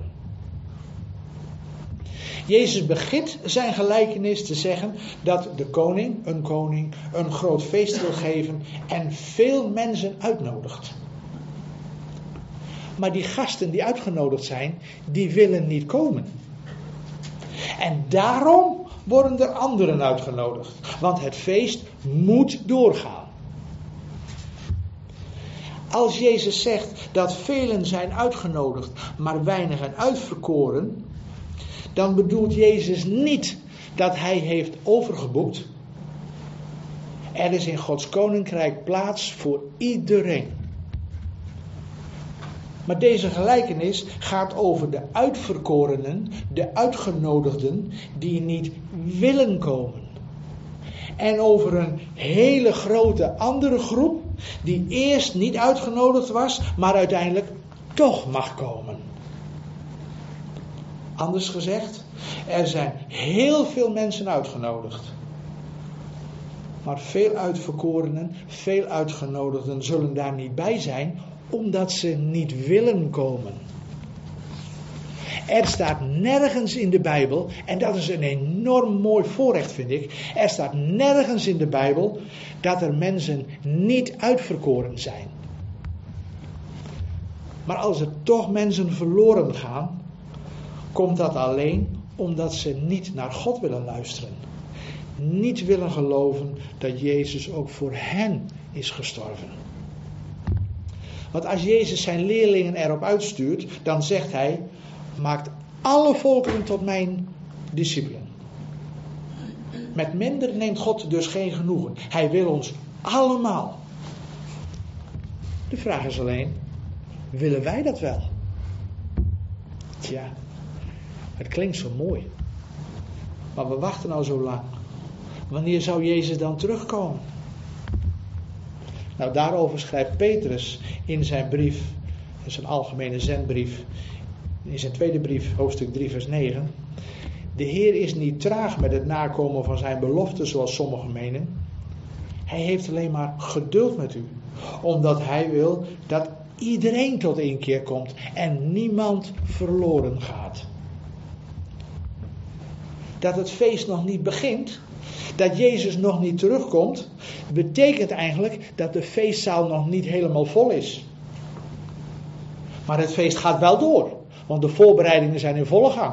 Jezus begint zijn gelijkenis te zeggen dat de koning, een koning, een groot feest wil geven en veel mensen uitnodigt. Maar die gasten die uitgenodigd zijn, die willen niet komen. En daarom worden er anderen uitgenodigd. Want het feest moet doorgaan. Als Jezus zegt dat velen zijn uitgenodigd, maar weinigen uitverkoren, dan bedoelt Jezus niet dat hij heeft overgeboekt. Er is in Gods koninkrijk plaats voor iedereen. Maar deze gelijkenis gaat over de uitverkorenen, de uitgenodigden die niet willen komen. En over een hele grote andere groep die eerst niet uitgenodigd was, maar uiteindelijk toch mag komen. Anders gezegd, er zijn heel veel mensen uitgenodigd. Maar veel uitverkorenen, veel uitgenodigden zullen daar niet bij zijn, omdat ze niet willen komen. Er staat nergens in de Bijbel, en dat is een enorm mooi voorrecht vind ik, er staat nergens in de Bijbel dat er mensen niet uitverkoren zijn. Maar als er toch mensen verloren gaan, komt dat alleen omdat ze niet naar God willen luisteren. Niet willen geloven dat Jezus ook voor hen is gestorven. Want als Jezus zijn leerlingen erop uitstuurt, dan zegt hij, maakt alle volkeren tot mijn discipelen. Met minder neemt God dus geen genoegen. Hij wil ons allemaal. De vraag is alleen, willen wij dat wel? Tja, het klinkt zo mooi. Maar we wachten al zo lang. Wanneer zou Jezus dan terugkomen? Nou, daarover schrijft Petrus in zijn brief, dat is een algemene zendbrief, in zijn tweede brief, hoofdstuk drie, vers negen. De Heer is niet traag met het nakomen van zijn belofte, zoals sommigen menen. Hij heeft alleen maar geduld met u, omdat hij wil dat iedereen tot inkeer komt en niemand verloren gaat. Dat het feest nog niet begint, dat Jezus nog niet terugkomt, betekent eigenlijk dat de feestzaal nog niet helemaal vol is. Maar het feest gaat wel door, want de voorbereidingen zijn in volle gang.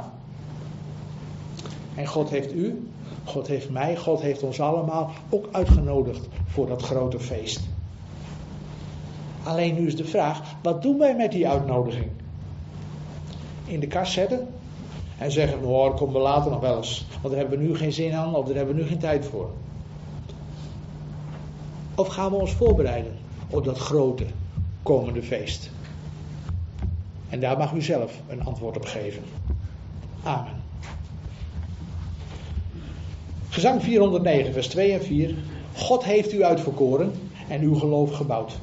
En God heeft u, God heeft mij, God heeft ons allemaal ook uitgenodigd voor dat grote feest. Alleen nu is de vraag, wat doen wij met die uitnodiging? In de kast zetten? En zeggen, nou, dat komen we later nog wel eens. Want daar hebben we nu geen zin aan, of daar hebben we nu geen tijd voor. Of gaan we ons voorbereiden op dat grote komende feest? En daar mag u zelf een antwoord op geven. Amen. Gezang vierhonderdnegen, vers twee en vier. God heeft u uitverkoren en uw geloof gebouwd.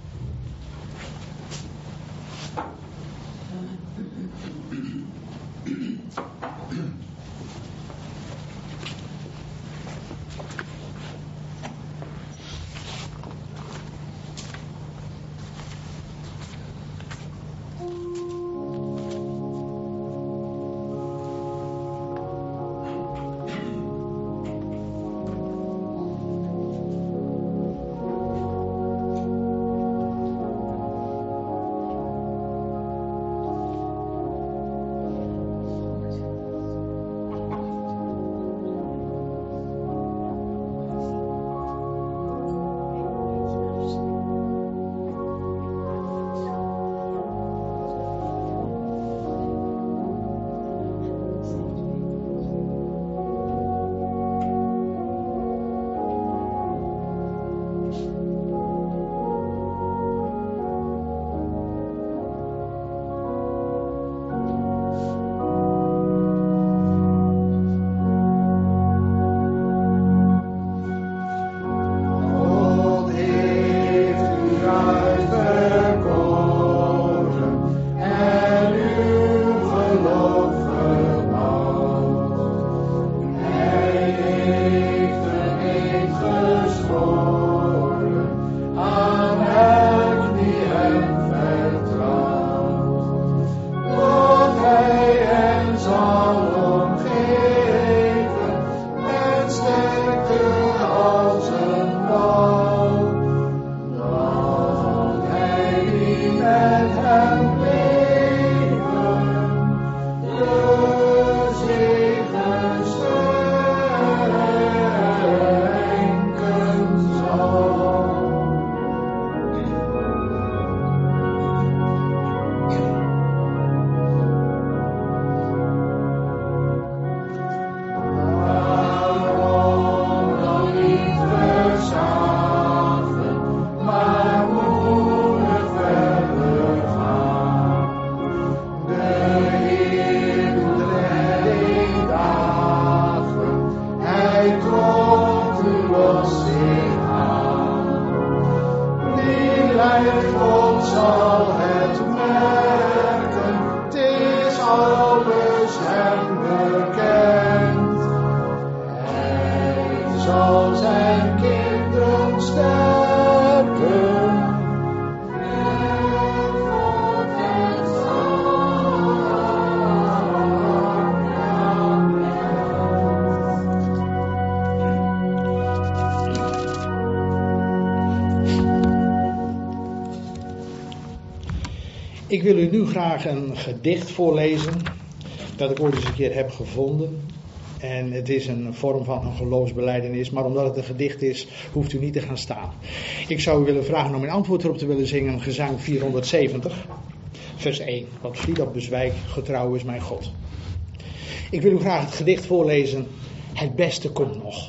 Ik wil u nu graag een gedicht voorlezen dat ik ooit eens een keer heb gevonden. En het is een vorm van een geloofsbelijdenis, maar omdat het een gedicht is, hoeft u niet te gaan staan. Ik zou u willen vragen om een antwoord erop te willen zingen, gezang vierhonderdzeventig, vers één. Want vliet op bezwijk, getrouw is mijn God. Ik wil u graag het gedicht voorlezen, het beste komt nog.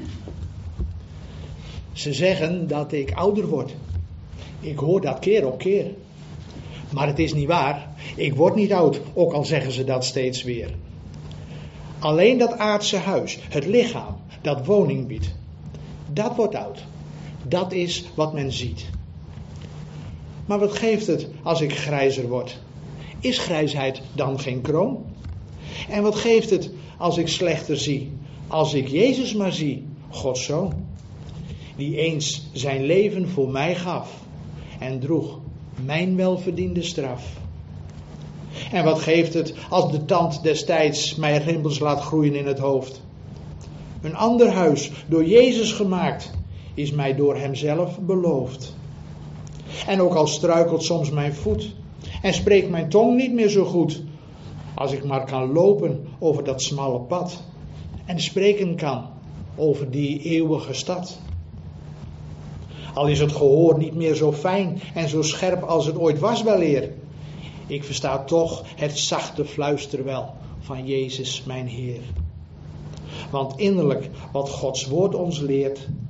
Ze zeggen dat ik ouder word. Ik hoor dat keer op keer. Maar het is niet waar. Ik word niet oud, ook al zeggen ze dat steeds weer. Alleen dat aardse huis, het lichaam, dat woning biedt. Dat wordt oud. Dat is wat men ziet. Maar wat geeft het als ik grijzer word? Is grijsheid dan geen kroon? En wat geeft het als ik slechter zie? Als ik Jezus maar zie, Gods Zoon. Die eens zijn leven voor mij gaf en droeg mijn welverdiende straf. En wat geeft het als de tand destijds mij rimpels laat groeien in het hoofd? Een ander huis, door Jezus gemaakt, is mij door hemzelf beloofd. En ook al struikelt soms mijn voet en spreekt mijn tong niet meer zo goed, als ik maar kan lopen over dat smalle pad en spreken kan over die eeuwige stad. Al is het gehoor niet meer zo fijn en zo scherp als het ooit was weleer, ik versta toch het zachte fluisterwel van Jezus mijn Heer. Want innerlijk wat Gods woord ons leert,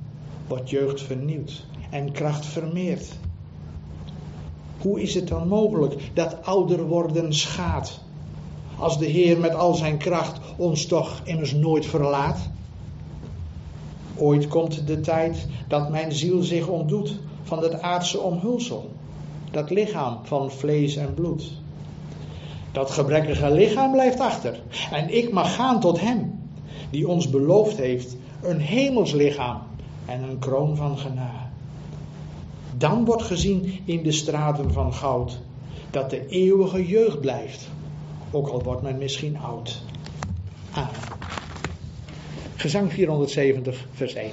wordt jeugd vernieuwd en kracht vermeerd. Hoe is het dan mogelijk dat ouder worden schaadt, als de Heer met al zijn kracht ons toch immers nooit verlaat? Ooit komt de tijd dat mijn ziel zich ontdoet van het aardse omhulsel, dat lichaam van vlees en bloed. Dat gebrekkige lichaam blijft achter en ik mag gaan tot Hem, die ons beloofd heeft een hemels lichaam en een kroon van genade. Dan wordt gezien in de straten van goud dat de eeuwige jeugd blijft, ook al wordt men misschien oud. Amen. Gezang vierhonderdzeventig, vers één.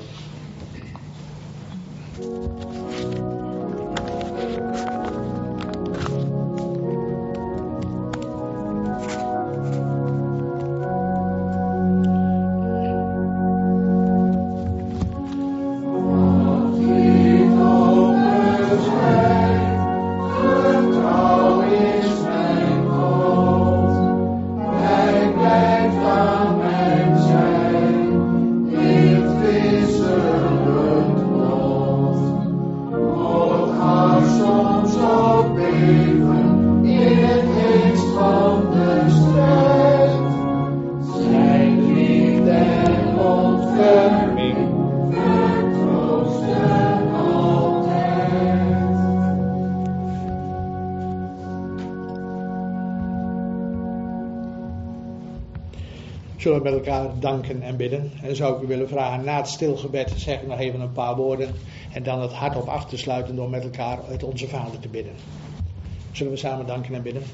Zullen we met elkaar danken en bidden. En dan zou ik u willen vragen, na het stilgebed zeg ik nog even een paar woorden. En dan het hardop af te sluiten door met elkaar uit Onze Vader te bidden. Zullen we samen danken en bidden.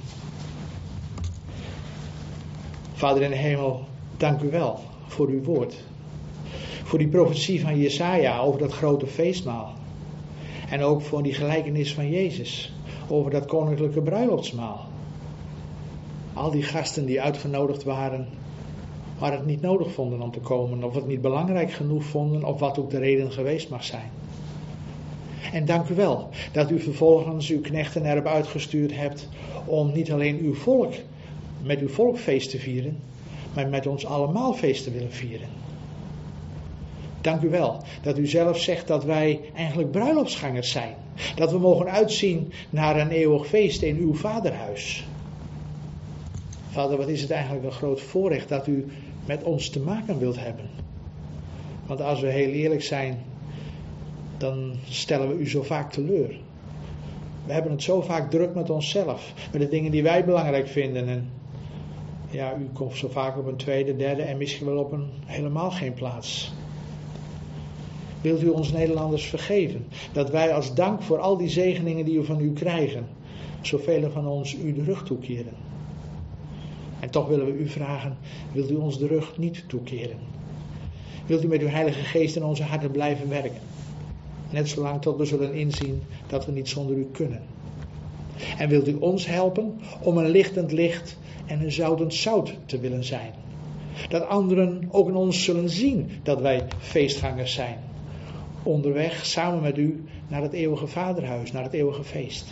Vader in de hemel, dank u wel voor uw woord. Voor die profetie van Jesaja over dat grote feestmaal. En ook voor die gelijkenis van Jezus over dat koninklijke bruiloftsmaal. Al die gasten die uitgenodigd waren, maar het niet nodig vonden om te komen, of het niet belangrijk genoeg vonden, of wat ook de reden geweest mag zijn. En dank u wel dat u vervolgens uw knechten erop uitgestuurd hebt om niet alleen uw volk, met uw volk feest te vieren, maar met ons allemaal feest te willen vieren. Dank u wel dat u zelf zegt dat wij eigenlijk bruiloftsgangers zijn. Dat we mogen uitzien naar een eeuwig feest in uw vaderhuis. Vader, wat is het eigenlijk een groot voorrecht dat u met ons te maken wilt hebben. Want als we heel eerlijk zijn, dan stellen we u zo vaak teleur. We hebben het zo vaak druk met onszelf, met de dingen die wij belangrijk vinden. En ja, u komt zo vaak op een tweede, derde en misschien wel op een helemaal geen plaats. Wilt u ons Nederlanders vergeven, dat wij als dank voor al die zegeningen die we van u krijgen, zoveel van ons u de rug toekeren. En toch willen we u vragen, wilt u ons de rug niet toekeren? Wilt u met uw Heilige Geest in onze harten blijven werken? Net zolang tot we zullen inzien dat we niet zonder u kunnen. En wilt u ons helpen om een lichtend licht en een zoutend zout te willen zijn? Dat anderen ook in ons zullen zien dat wij feestgangers zijn. Onderweg samen met u naar het eeuwige vaderhuis, naar het eeuwige feest.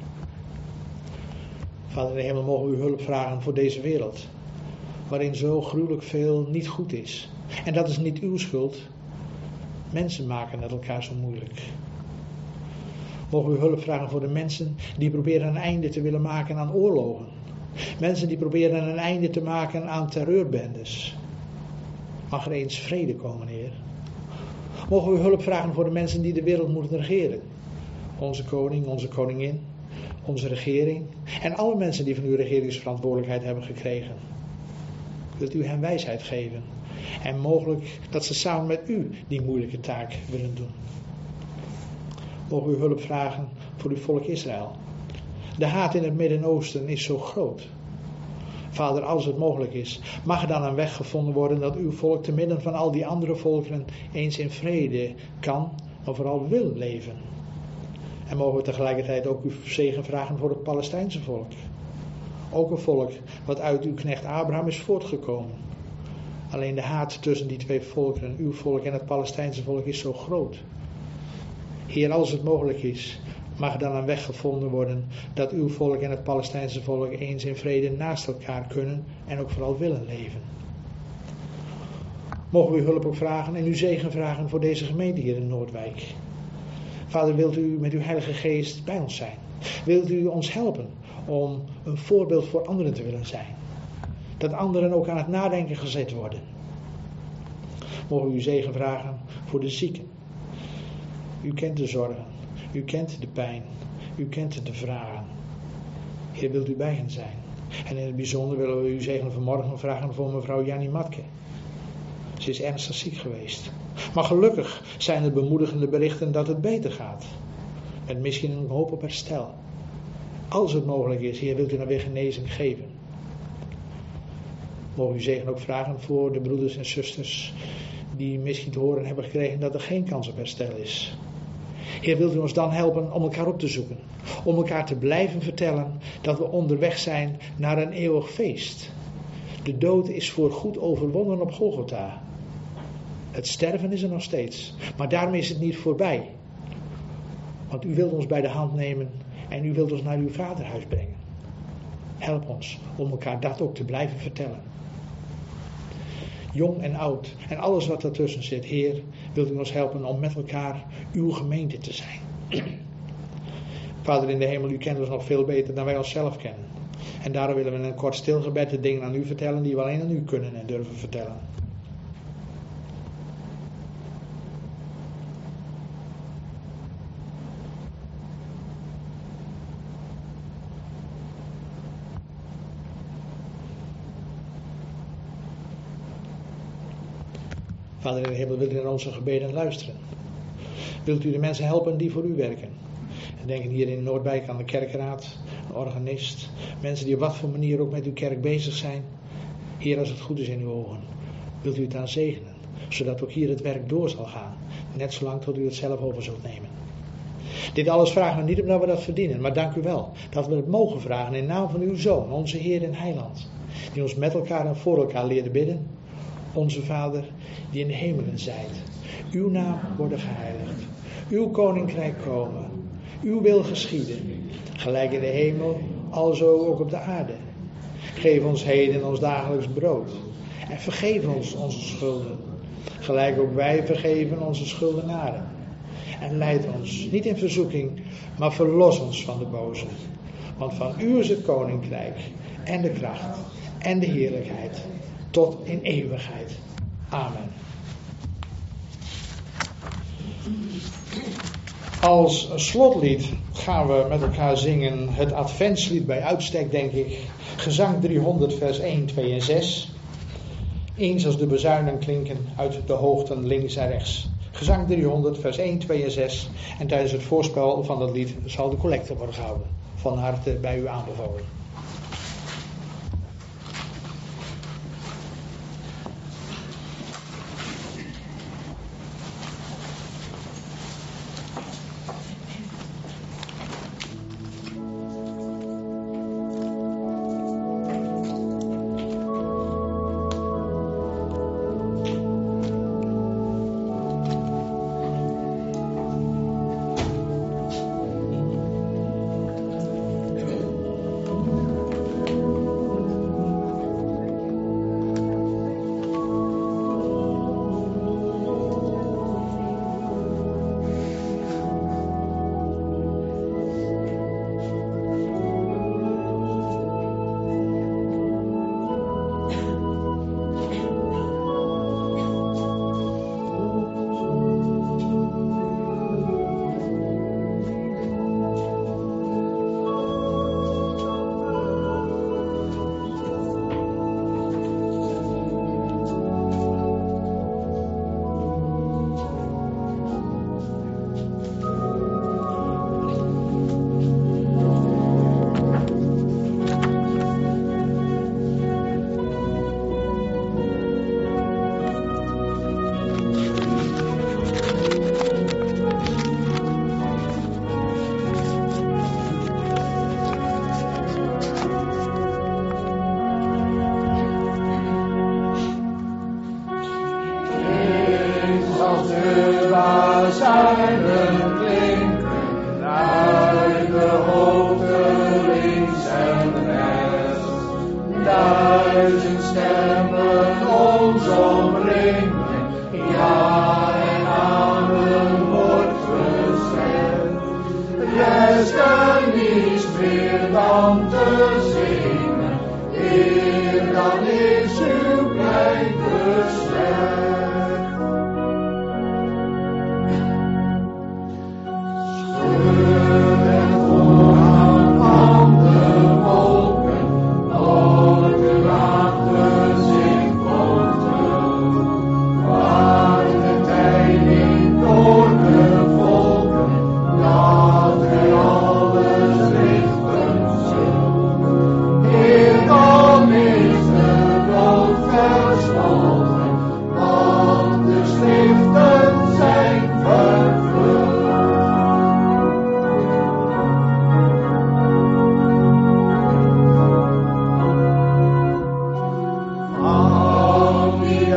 Vader in de hemel, mogen we uw hulp vragen voor deze wereld, waarin zo gruwelijk veel niet goed is. En dat is niet uw schuld. Mensen maken het elkaar zo moeilijk. Mogen we uw hulp vragen voor de mensen die proberen een einde te willen maken aan oorlogen. Mensen die proberen een einde te maken aan terreurbendes. Mag er eens vrede komen, Heer. Mogen we uw hulp vragen voor de mensen die de wereld moeten regeren. Onze koning, onze koningin, onze regering en alle mensen die van uw regeringsverantwoordelijkheid hebben gekregen. Wilt u hen wijsheid geven en mogelijk dat ze samen met u die moeilijke taak willen doen. Mogen we uw hulp vragen voor uw volk Israël. De haat in het Midden-Oosten is zo groot. Vader, als het mogelijk is, mag er dan een weg gevonden worden dat uw volk te midden van al die andere volkeren eens in vrede kan, maar vooral wil leven. En mogen we tegelijkertijd ook uw zegen vragen voor het Palestijnse volk. Ook een volk wat uit uw knecht Abraham is voortgekomen. Alleen de haat tussen die twee volkeren, uw volk en het Palestijnse volk, is zo groot. Heer, als het mogelijk is, mag er dan een weg gevonden worden dat uw volk en het Palestijnse volk eens in vrede naast elkaar kunnen en ook vooral willen leven. mogen we uw hulp ook vragen en uw zegen vragen voor deze gemeente hier in Noordwijk. Vader, wilt u met uw Heilige Geest bij ons zijn? Wilt u ons helpen om een voorbeeld voor anderen te willen zijn? Dat anderen ook aan het nadenken gezet worden. Mogen we uw zegen vragen voor de zieken. U kent de zorgen, u kent de pijn, u kent de vragen. Heer, wilt u bij hen zijn? En in het bijzonder willen we uw zegen vanmorgen vragen voor mevrouw Jannie Matke. Ze is ernstig ziek geweest. Maar gelukkig zijn er bemoedigende berichten dat het beter gaat. Met misschien een hoop op herstel. Als het mogelijk is, Heer, wilt u nou weer genezing geven. Mogen u zegen ook vragen voor de broeders en zusters die misschien te horen hebben gekregen dat er geen kans op herstel is. Heer, wilt u ons dan helpen om elkaar op te zoeken. Om elkaar te blijven vertellen dat we onderweg zijn naar een eeuwig feest. De dood is voorgoed overwonnen op Golgotha. Het sterven is er nog steeds. Maar daarmee is het niet voorbij. Want u wilt ons bij de hand nemen en u wilt ons naar uw vaderhuis brengen. Help ons om elkaar dat ook te blijven vertellen. Jong en oud en alles wat ertussen zit. Heer, wilt u ons helpen om met elkaar uw gemeente te zijn. Vader in de hemel, u kent ons nog veel beter dan wij onszelf kennen. En daarom willen we in een kort stilgebed de dingen aan u vertellen die we alleen aan u kunnen en durven vertellen. Vader in de hemel, wilt u naar onze gebeden luisteren? Wilt u de mensen helpen die voor u werken? En denken hier in Noordwijk aan de kerkraad, een organist, mensen die op wat voor manier ook met uw kerk bezig zijn. Heer, als het goed is in uw ogen, wilt u het aan zegenen, zodat ook hier het werk door zal gaan, net zolang tot u het zelf over zult nemen. Dit alles vragen we niet omdat we dat verdienen, maar dank u wel dat we het mogen vragen in naam van uw Zoon, onze Heer en Heiland, die ons met elkaar en voor elkaar leerde bidden. Onze Vader, die in de hemelen zijt, uw naam worden geheiligd, uw koninkrijk komen, uw wil geschieden, gelijk in de hemel, alzo ook op de aarde. Geef ons heden ons dagelijks brood en vergeef ons onze schulden, gelijk ook wij vergeven onze schuldenaren. En leid ons niet in verzoeking, maar verlos ons van de boze. Want van u is het koninkrijk en de kracht en de heerlijkheid tot in eeuwigheid. Amen. Als slotlied gaan we met elkaar zingen het adventslied bij uitstek, denk ik. Gezang driehonderd, vers één, twee en zes. Eens als de bezuinen klinken uit de hoogten links en rechts. Gezang driehonderd, vers één, twee en zes. En tijdens het voorspel van dat lied zal de collecte worden gehouden. Van harte bij u aanbevolen. bazuinen klinken uit de hoogte links en rechts. Duizend stemmen ons omringen.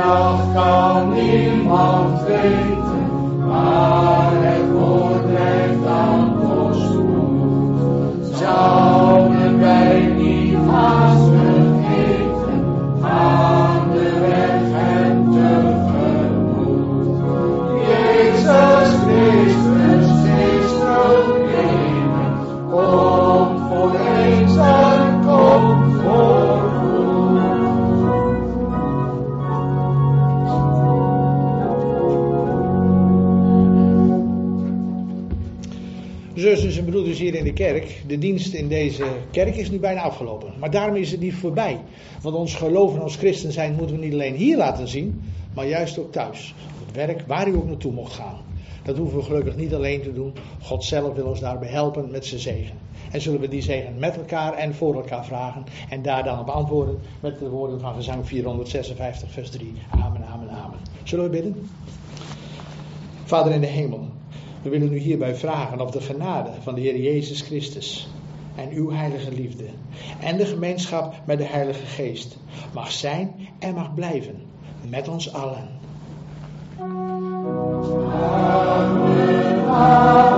dag kan niemand weten, maar het woord brengt aan voorspoed. Zouden wij niet haast vergeten, gaan de weg hem tegemoet. Jezus Christus is gekomen, komt voor eens en komt voor goed. Zusters en broeders hier in de kerk, de dienst in deze kerk is nu bijna afgelopen. Maar daarom is het niet voorbij. Want ons geloof en ons christen zijn moeten we niet alleen hier laten zien, maar juist ook thuis. Op het werk, waar u ook naartoe mocht gaan. Dat hoeven we gelukkig niet alleen te doen. God zelf wil ons daarbij helpen met zijn zegen. En zullen we die zegen met elkaar en voor elkaar vragen. En daar dan op antwoorden met de woorden van gezang vierhonderdzesenvijftig vers drie. Amen, amen, amen. Zullen we bidden? Vader in de hemel. We willen u hierbij vragen of de genade van de Heer Jezus Christus en uw heilige liefde en de gemeenschap met de Heilige Geest mag zijn en mag blijven met ons allen. Amen. Amen.